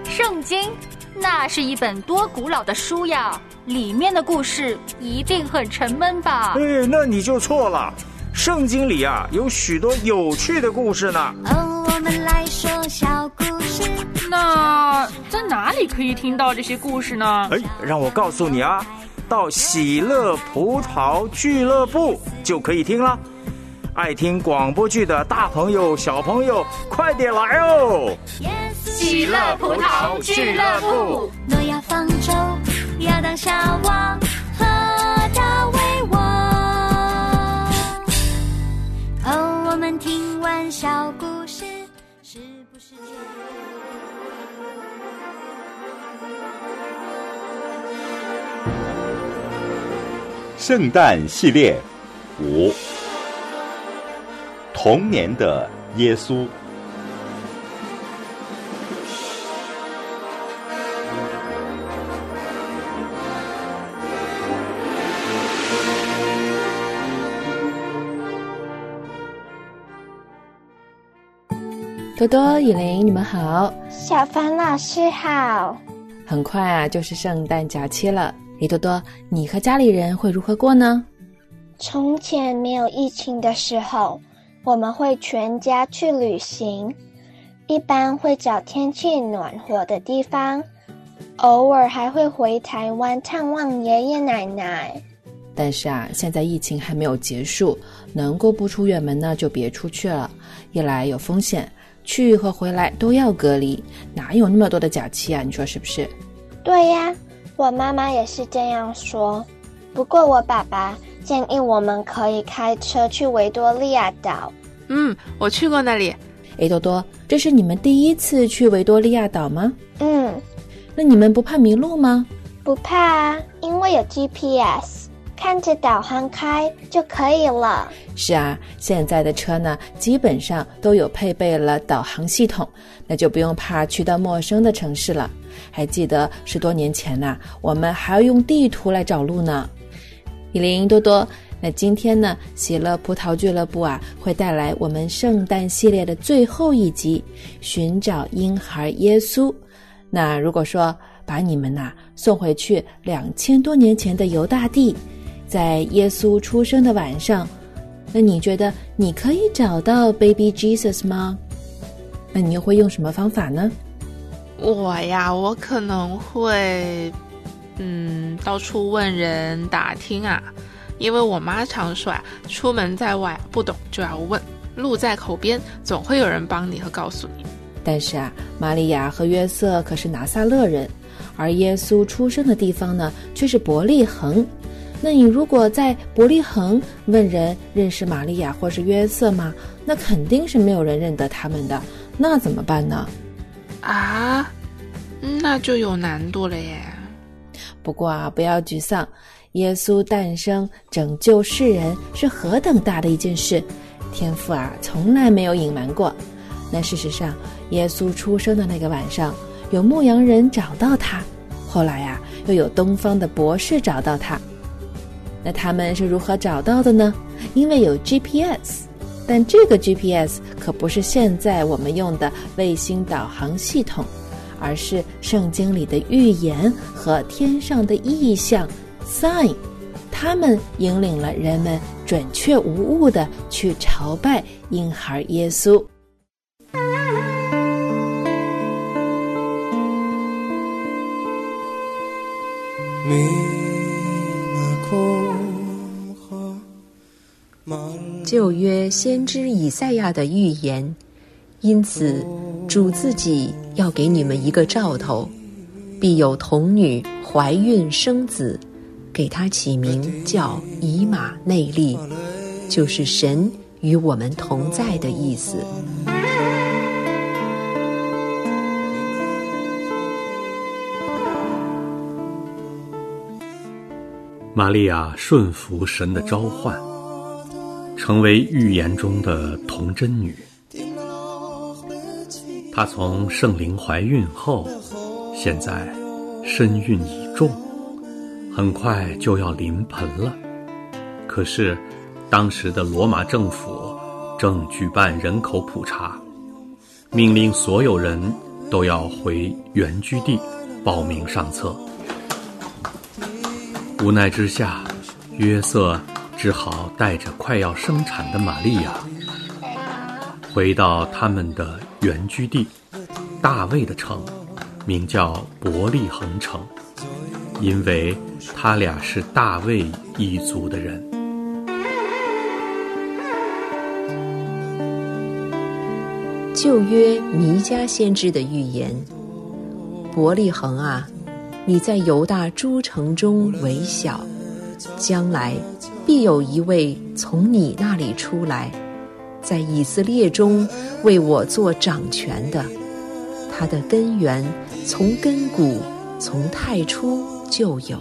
圣经那是一本多古老的书呀，里面的故事一定很沉闷吧？ 那你就错了，圣经里啊有许多有趣的故事呢。 我们来说小故事。 那在哪里可以听到这些故事呢？ 让我告诉你啊，到喜乐葡萄俱乐部就可以听了。爱听广播剧的大朋友小朋友快点来哦！ 喜乐葡萄俱乐部， 诺亚方舟，亚当夏娃和大卫王。我们听完小故事，是不是圣诞系列5，童年的耶稣。 多多、以琳，你们好。 小凡老师好。 很快啊，就是圣诞假期了。多多，你和家里人会如何过呢？ 从前没有疫情的时候，我们会全家去旅行，一般会找天气暖和的地方，偶尔还会回台湾探望爷爷奶奶。 但是啊，现在疫情还没有结束，能够不出远门呢就别出去了，一来有风险，去和回来都要隔离，哪有那么多的假期啊？你说是不是？ 对呀，我妈妈也是这样说。不过我爸爸建议我们可以开车去维多利亚岛。 我去过那里。 多多，这是你们第一次去维多利亚岛吗？那你们不怕迷路吗？ 不怕啊，因为有 GPS， 看着导航开就可以了。 是啊，现在的车呢，基本上都有配备了导航系统，那就不用怕去到陌生的城市了。还记得10多年前呢，我们还要用地图来找路呢。以琳、多多，那今天呢，喜乐葡萄俱乐部啊，会带来我们圣诞系列的最后一集，寻找婴孩耶稣。那如果说把你们送回去2000多年前的犹大地，在耶稣出生的晚上，那你觉得你可以找到 Baby Jesus 吗？那你又会用什么方法呢？ 我可能会到处问人打听啊，因为我妈常说出门在外不懂就要问，路在口边，总会有人帮你和告诉你。 但是玛利亚和约瑟可是拿撒勒人，而耶稣出生的地方呢却是伯利恒。那你如果在伯利恒问人认识玛利亚或是约瑟吗？那肯定是没有人认得他们的，那怎么办呢？ 那就有难度了耶。 不过不要沮丧，耶稣诞生拯救世人是何等大的一件事，天父从来没有隐瞒过。那事实上，耶稣出生的那个晚上，有牧羊人找到他，后来又有东方的博士找到他。那他们是如何找到的呢？因为有 GPS， 但这个 GPS 可不是现在我们用的卫星导航系统，而是圣经里的预言和天上的异象 sign， 他们引领了人们准确无误地去朝拜婴孩耶稣。 旧约先知以赛亚的预言，因此主自己要给你们一个兆头，必有童女怀孕生子，给他起名叫以马内利，就是神与我们同在的意思。 玛利亚顺服神的召唤，成为预言中的童贞女。她从圣灵怀孕后，现在身孕已重，很快就要临盆了。可是当时的罗马政府正举办人口普查，命令所有人都要回原居地报名上册。无奈之下，约瑟只好带着快要生产的玛利亚回到他们的原居地大卫的城，名叫伯利恒城，因为他俩是大卫一族的人。 旧约弥迦先知的预言：伯利恒啊，你在犹大诸城中为小，将来必有一位从你那里出来，在以色列中为我做掌权的。他的根源从亘古，从太初就有。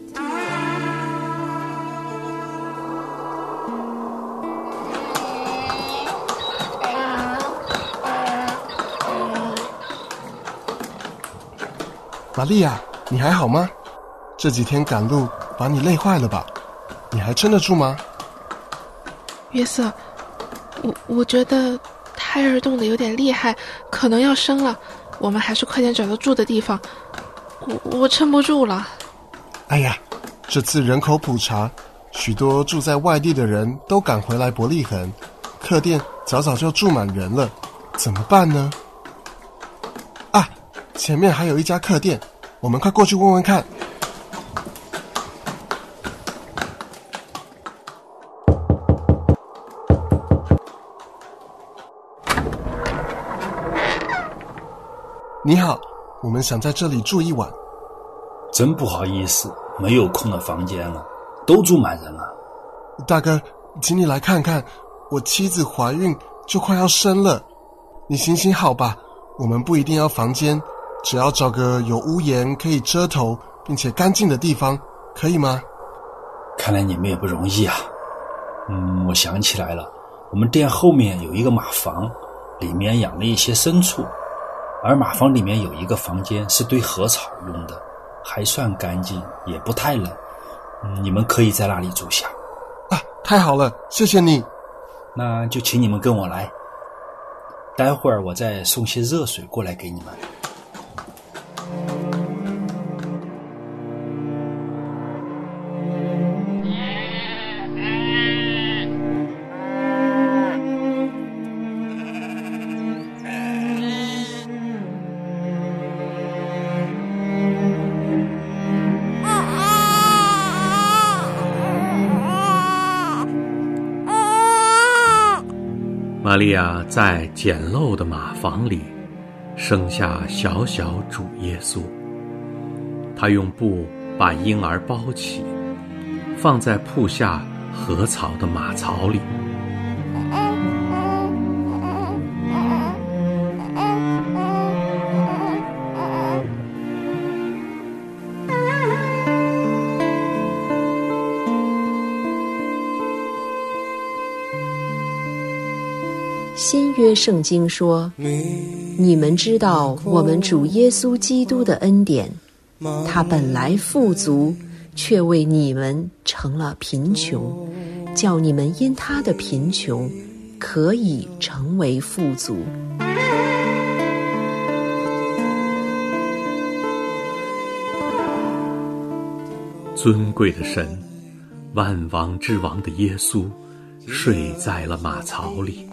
玛利亚，你还好吗？这几天赶路把你累坏了吧？你还撑得住吗？ 约瑟，我觉得胎儿动得有点厉害，可能要生了，我们还是快点找到住的地方。我撑不住了。 哎呀，这次人口普查，许多住在外地的人都赶回来伯利恒，客店早早就住满人了，怎么办呢？啊，前面还有一家客店，我们快过去问问看。你好，我们想在这里住一晚。 真不好意思，没有空的房间了，都住满人了。 大哥，请你来看看，我妻子怀孕就快要生了，你行行好吧，我们不一定要房间，只要找个有屋檐可以遮头并且干净的地方，可以吗？ 看来你们也不容易啊。我想起来了，我们店后面有一个马房，里面养了一些牲畜，而马房里面有一个房间是堆禾草用的，还算干净，也不太冷。你们可以在那里住下。 啊，太好了，谢谢你。 那就请你们跟我来，待会儿我再送些热水过来给你们。 玛利亚在简陋的马房里生下小小主耶稣，她用布把婴儿包起，放在铺下禾草的马槽里。 新约圣经说，你们知道我们主耶稣基督的恩典，他本来富足，却为你们成了贫穷，叫你们因他的贫穷可以成为富足。 尊贵的神，万王之王的耶稣睡在了马槽里。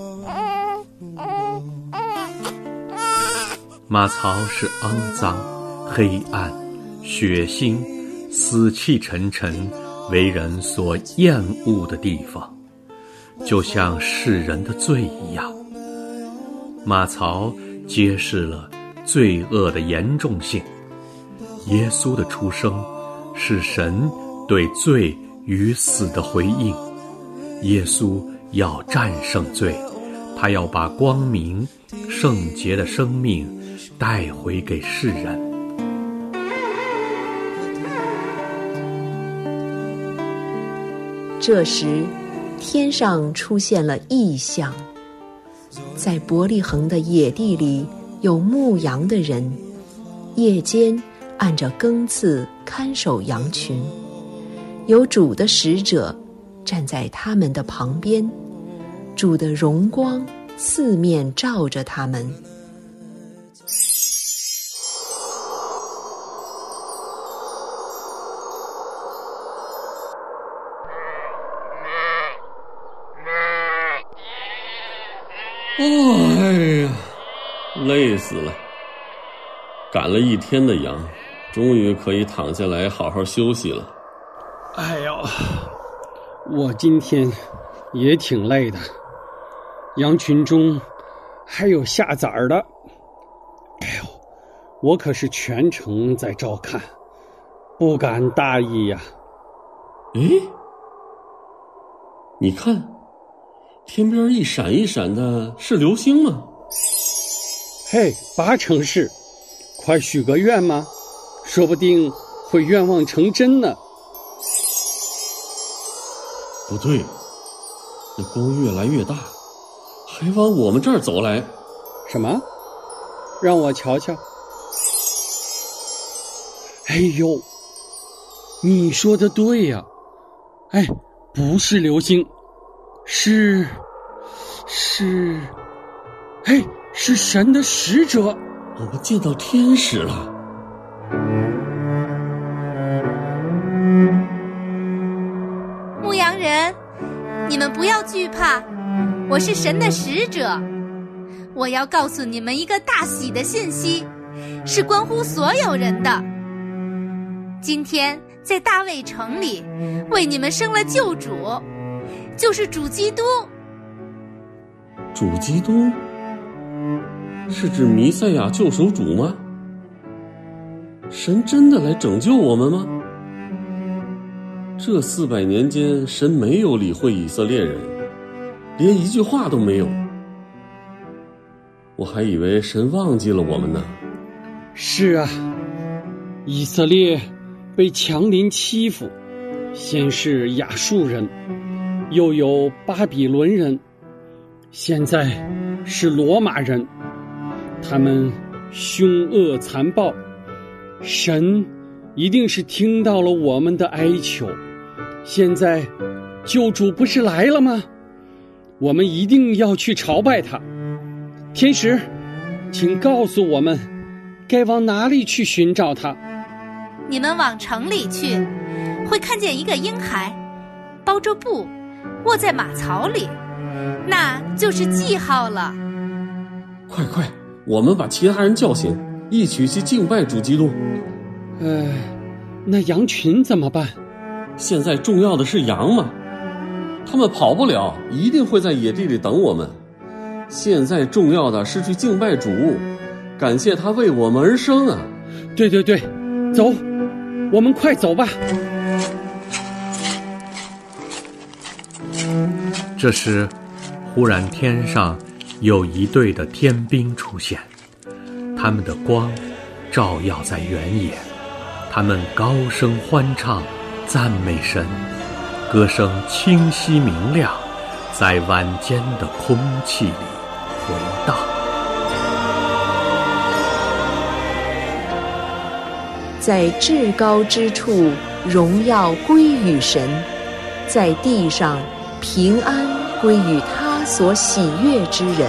马槽是肮脏、黑暗、血腥、死气沉沉，为人所厌恶的地方，就像世人的罪一样。马槽揭示了罪恶的严重性。耶稣的出生是神对罪与死的回应。耶稣要战胜罪，他要把光明、圣洁的生命带回给世人。 这时，天上出现了异象，在伯利恒的野地里有牧羊的人，夜间按着更次看守羊群，有主的使者站在他们的旁边，主的荣光四面照着他们。 哎呀，累死了！赶了一天的羊，终于可以躺下来好好休息了。 哎呦，我今天也挺累的，羊群中还有下崽儿的。哎呦，我可是全程在照看，不敢大意呀。 诶，你看，天边一闪一闪的，是流星吗？ 嘿，8成是，快许个愿吗？说不定会愿望成真呢。 不对，那光越来越大，还往我们这儿走来。 什么？让我瞧瞧。哎呦，你说的对呀。哎，不是流星，是，哎，是神的使者。 我们见到天使了。 牧羊人，你们不要惧怕，我是神的使者。我要告诉你们一个大喜的信息，是关乎所有人的。今天在大卫城里，为你们生了救主，就是主基督。 主基督？是指弥赛亚救赎主吗？神真的来拯救我们吗？这400年间，神没有理会以色列人，连一句话都没有。我还以为神忘记了我们呢。 是啊，以色列被强邻欺负，先是亚述人，又有巴比伦人，现在是罗马人。他们凶恶残暴，神一定是听到了我们的哀求。现在救主不是来了吗？我们一定要去朝拜他。天使，请告诉我们该往哪里去寻找他。 你们往城里去，会看见一个婴孩，包着布，卧在马槽里，那就是记号了。 快，我们把其他人叫醒，一起去敬拜主基督。 那羊群怎么办？ 现在重要的是羊嘛，他们跑不了，一定会在野地里等我们。现在重要的是去敬拜主，感谢他为我们而生啊！ 对，走，我们快走吧。 这时，忽然天上有一队的天兵出现，他们的光照耀在原野，他们高声欢唱，赞美神，歌声清晰明亮，在晚间的空气里回荡。 在至高之处，荣耀归于神；在地上，平安归于他所喜悦之人。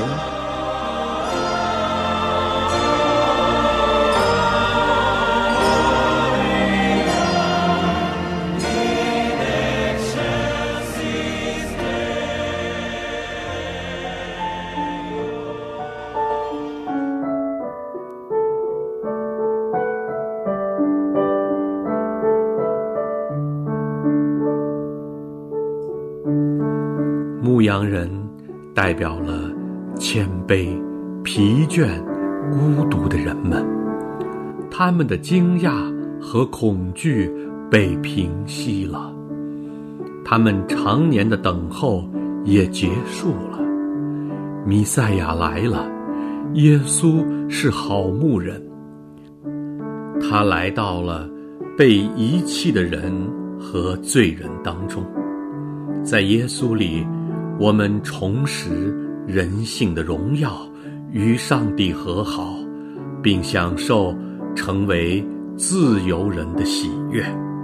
牧羊人代表了谦卑、疲倦、孤独的人们，他们的惊讶和恐惧被平息了，他们常年的等候也结束了。弥赛亚来了，耶稣是好牧人，他来到了被遗弃的人和罪人当中，在耶稣里，我们重拾人性的荣耀，与上帝和好，并享受成为自由人的喜悦。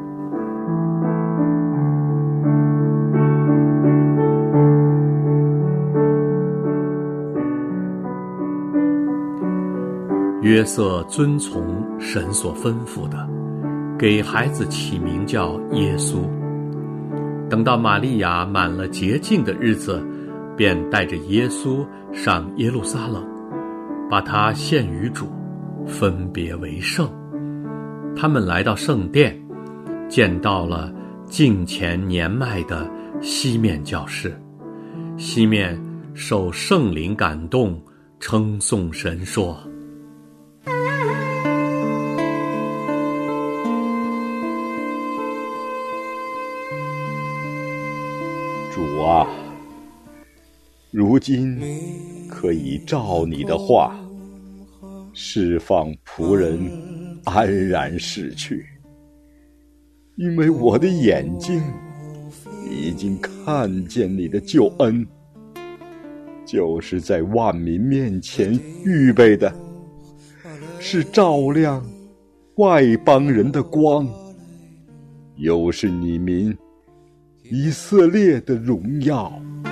约瑟遵从神所吩咐的，给孩子起名叫耶稣。等到玛利亚满了洁净的日子， 便带着耶稣上耶路撒冷，把他献于主，分别为圣。他们来到圣殿，见到了敬前年迈的西面教士。西面受圣灵感动，称颂神说： 主啊，如今可以照你的话，释放仆人安然逝去，因为我的眼睛已经看见你的救恩，就是在万民面前预备的，是照亮外邦人的光，又是你民以色列的荣耀。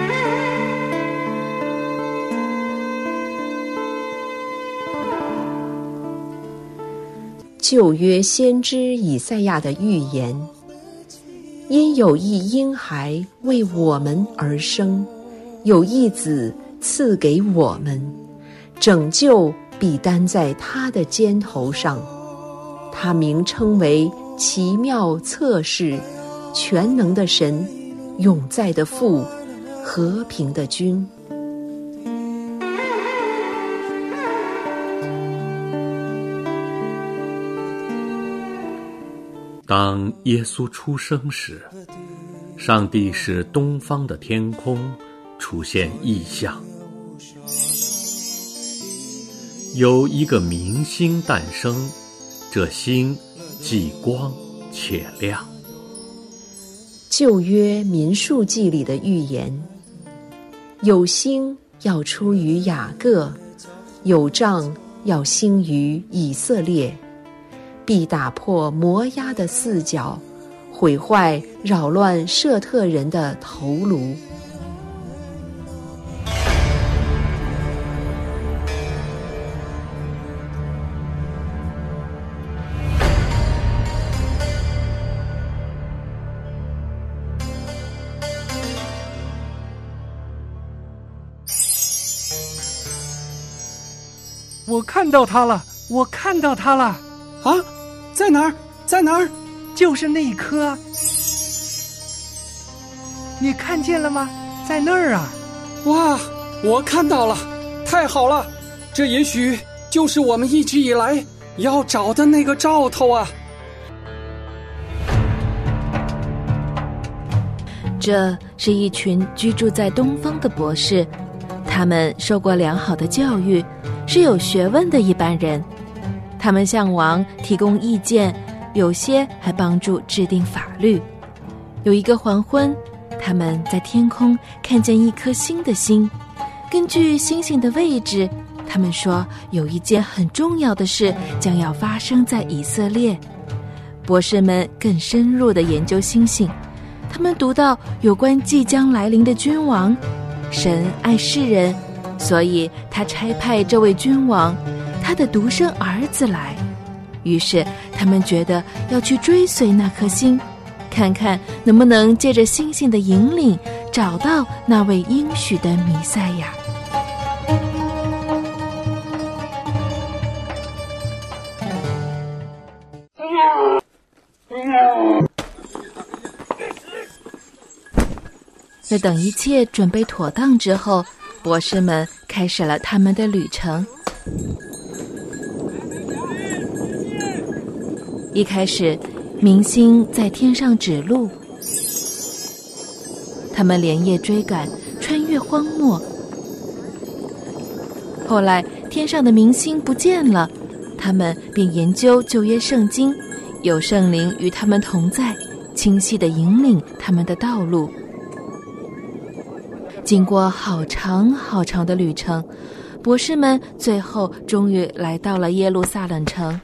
旧约先知以赛亚的预言，因有一婴孩为我们而生，有一子赐给我们，拯救必担在他的肩头上，他名称为奇妙策士，全能的神，永在的父，和平的君。 当耶稣出生时，上帝使东方的天空出现异象，有一个明星诞生，这星既光且亮。 旧约民数记里的预言，有星要出于雅各，有杖要兴于以色列，必打破摩押的四角，毁坏扰乱舍特人的头颅。 我看到他了，我看到他了！ 啊，在哪儿？在哪儿？ 就是那一颗。你看见了吗？在那儿啊！ 哇，我看到了，太好了！这也许就是我们一直以来要找的那个兆头啊！ 这是一群居住在东方的博士，他们受过良好的教育，是有学问的一般人。他们向王提供意见，有些还帮助制定法律。有一个黄昏，他们在天空看见一颗新的星。根据星星的位置，他们说有一件很重要的事将要发生在以色列。博士们更深入地研究星星，他们读到有关即将来临的君王。神爱世人，所以他差派这位君王，他的独生儿子来。于是他们觉得要去追随那颗星，看看能不能借着星星的引领找到那位应许的弥赛亚。在等一切准备妥当之后，博士们开始了他们的旅程。一开始，明星在天上指路，他们连夜追赶，穿越荒漠。后来，天上的明星不见了，他们便研究旧约圣经，有圣灵与他们同在，清晰地引领他们的道路。经过好长好长的旅程，博士们最后终于来到了耶路撒冷城。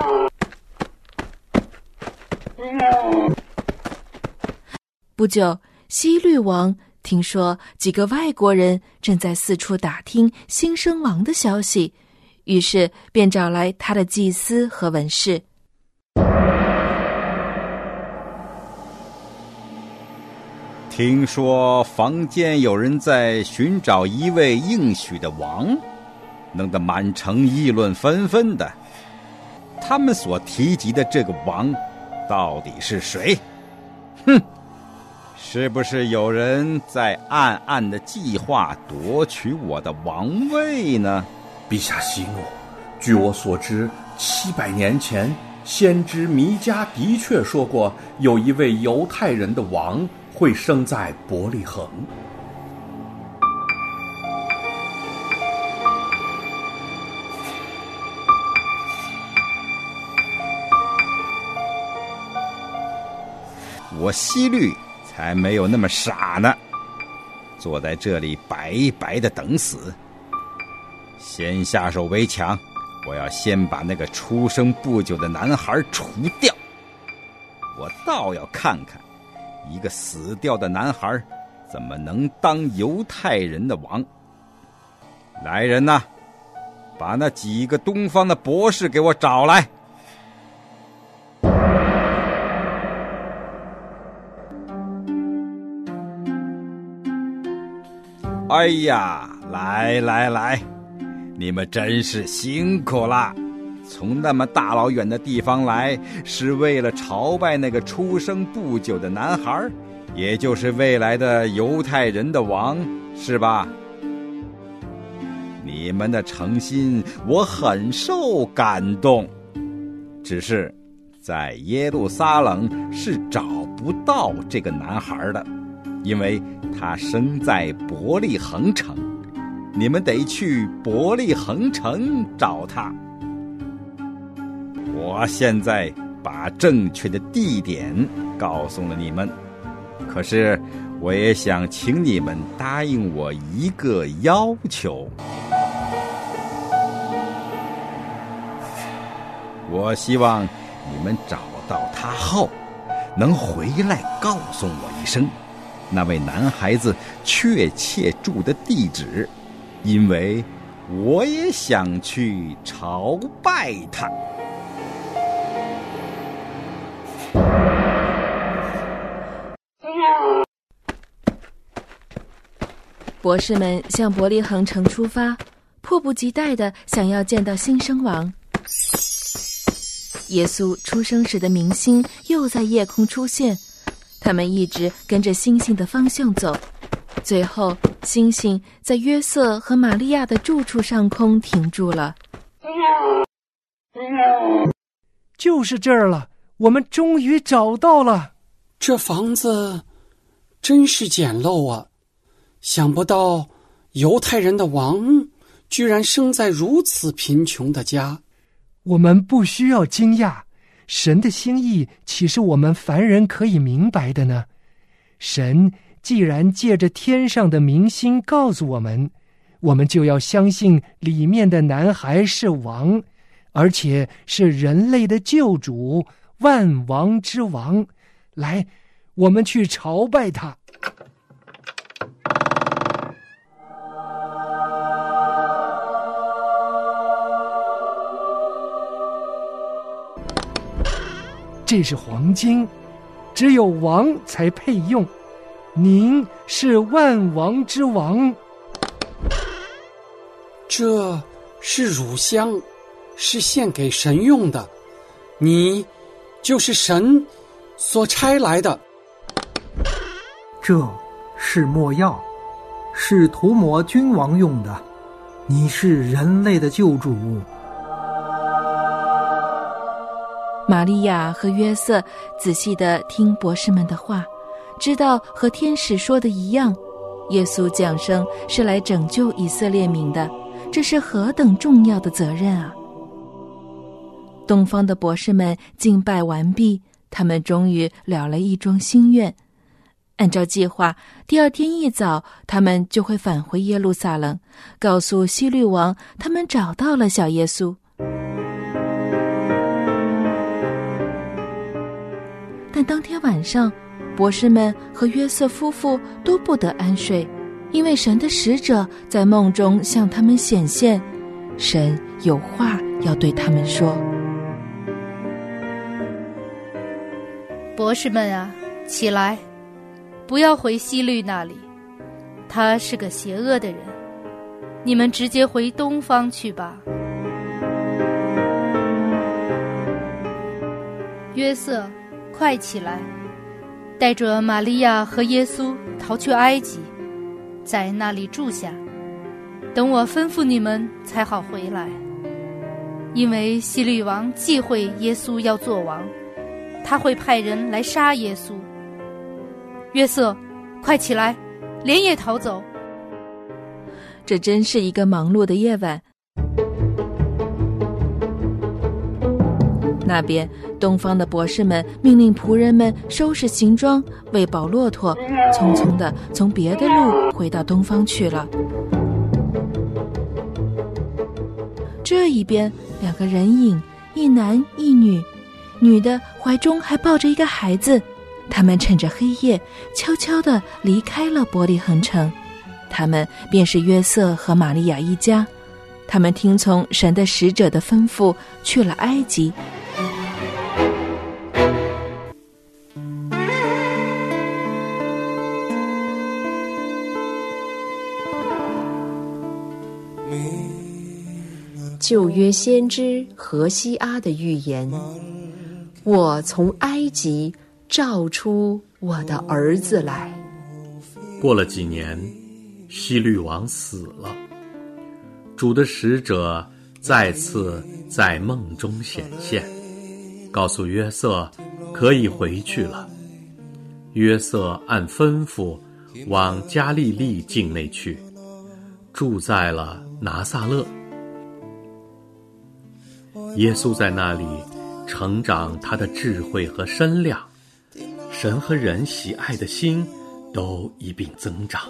不久，希律王听说几个外国人正在四处打听新生王的消息，于是便找来他的祭司和文士。 听说坊间有人在寻找一位应许的王，弄得满城议论纷纷的。他们所提及的这个王到底是谁？哼，是不是有人在暗暗的计划夺取我的王位呢？ 陛下息怒，据我所知，700年前先知弥迦的确说过，有一位犹太人的王会生在伯利恒。 我希律才没有那么傻呢，坐在这里白白的等死。先下手为强，我要先把那个出生不久的男孩除掉。我倒要看看，一个死掉的男孩怎么能当犹太人的王。来人呐，把那几个东方的博士给我找来。哎呀，来，你们真是辛苦了，从那么大老远的地方来，是为了朝拜那个出生不久的男孩，也就是未来的犹太人的王，是吧？你们的诚心我很受感动，只是在耶路撒冷是找不到这个男孩的，因为他生在伯利恒城，你们得去伯利恒城找他。我现在把正确的地点告诉了你们，可是我也想请你们答应我一个要求。我希望你们找到他后，能回来告诉我一声，那位男孩子确切住的地址，因为我也想去朝拜他。 博士们向伯利恒城出发，迫不及待地想要见到新生王。耶稣出生时的明星又在夜空出现，他们一直跟着星星的方向走，最后星星在约瑟和玛利亚的住处上空停住了。 就是这儿了，我们终于找到了。 这房子真是简陋啊，想不到犹太人的王居然生在如此贫穷的家。 我们不需要惊讶，神的心意岂是我们凡人可以明白的呢？神既然借着天上的明星告诉我们，我们就要相信里面的男孩是王，而且是人类的救主，万王之王。来，我们去朝拜他。这是黄金，只有王才配用。您是万王之王。 这是乳香，是献给神用的。你就是神所差来的。 这是没药，是涂抹君王用的。你是人类的救主。 玛利亚和约瑟仔细地听博士们的话，知道和天使说的一样，耶稣降生是来拯救以色列民的，这是何等重要的责任啊！东方的博士们敬拜完毕，他们终于了了一桩心愿。按照计划，第二天一早，他们就会返回耶路撒冷，告诉希律王他们找到了小耶稣。但当天晚上，博士们和约瑟夫妇都不得安睡，因为神的使者在梦中向他们显现，神有话要对他们说。 博士们啊，起来， 不要回希律那里，他是个邪恶的人。你们直接回东方去吧。约瑟，快起来，带着玛利亚和耶稣逃去埃及，在那里住下，等我吩咐你们才好回来。因为希律王忌讳耶稣要做王，他会派人来杀耶稣。约瑟，快起来，连夜逃走。 这真是一个忙碌的夜晚。那边东方的博士们命令仆人们收拾行装，喂饱骆驼，匆匆地从别的路回到东方去了。这一边2个人影，一男一女，女的怀中还抱着一个孩子，他们趁着黑夜悄悄地离开了伯利恒城。他们便是约瑟和玛利亚一家，他们听从神的使者的吩咐去了埃及。 旧约先知何西阿的预言：我从埃及召出我的儿子来。 过了几年，希律王死了，主的使者再次在梦中显现，告诉约瑟可以回去了。约瑟按吩咐往加利利境内去，住在了拿撒勒。耶稣在那里成长他的智慧和身量，神和人喜爱的心都一并增长。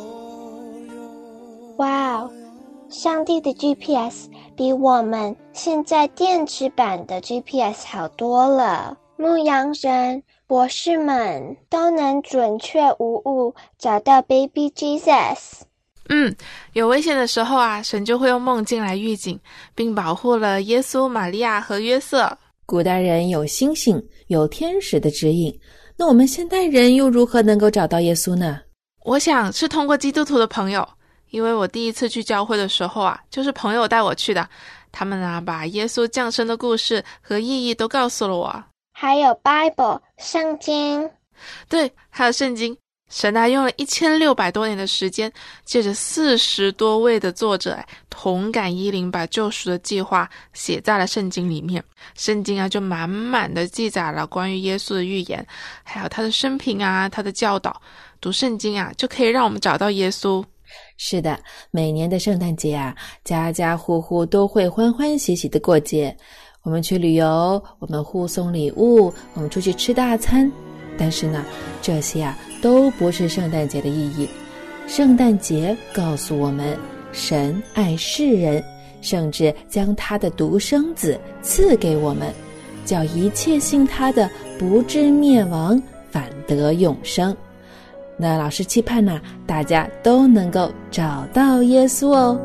哇哦，上帝的 GPS 比我们现在电池版的 GPS 好多了。牧羊人、博士们都能准确无误找到 Baby Jesus。 有危险的时候啊，神就会用梦境来预警，并保护了耶稣、玛利亚和约瑟。 古代人有星星，有天使的指引，那我们现代人又如何能够找到耶稣呢？ 我想是通过基督徒的朋友，因为我第一次去教会的时候啊，就是朋友带我去的。他们啊，把耶稣降生的故事和意义都告诉了我。 还有 Bible 圣经。 对，还有圣经。神啊，用了1600多年的时间，借着40多位的作者同感一灵，把救赎的计划写在了圣经里面。圣经啊，就满满的记载了关于耶稣的预言，还有他的生平啊，他的教导。读圣经啊，就可以让我们找到耶稣。 是的，每年的圣诞节啊，家家户户都会欢欢喜喜的过节。我们去旅游，我们互送礼物，我们出去吃大餐。但是呢，这些啊都不是圣诞节的意义。圣诞节告诉我们，神爱世人，甚至将他的独生子赐给我们，叫一切信他的不至灭亡，反得永生。那老师期盼呢，大家都能够找到耶稣哦。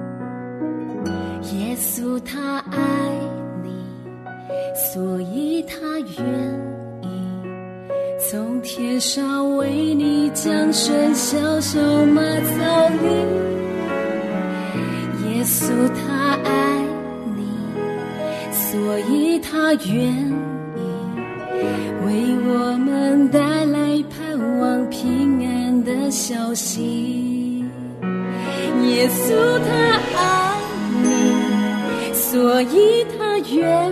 耶稣他爱你，所以他愿从天上为你降生，小小马槽里。耶稣他爱你，所以他愿意为我们带来盼望平安的消息。耶稣他爱你，所以他愿